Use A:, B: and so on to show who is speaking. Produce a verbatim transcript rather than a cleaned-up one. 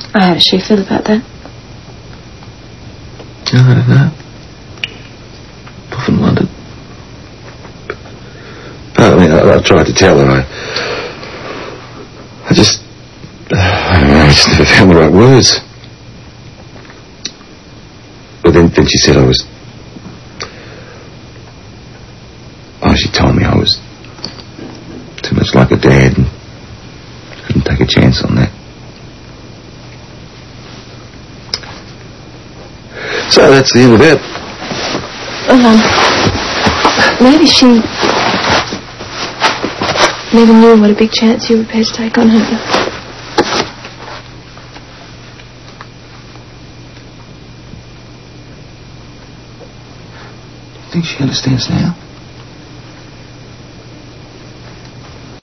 A: How does she feel about that?
B: I don't know. Often wondered. I mean, I, I tried to tell her. I, I just, I don't know. I just never found the right words. But then, then she said I was. Oh, she told me I was too much like her dad and couldn't take a chance on that. So that's the end of that.
A: Well, um, maybe she never knew what a big chance you were prepared to take on her.
B: Do you think she understands now?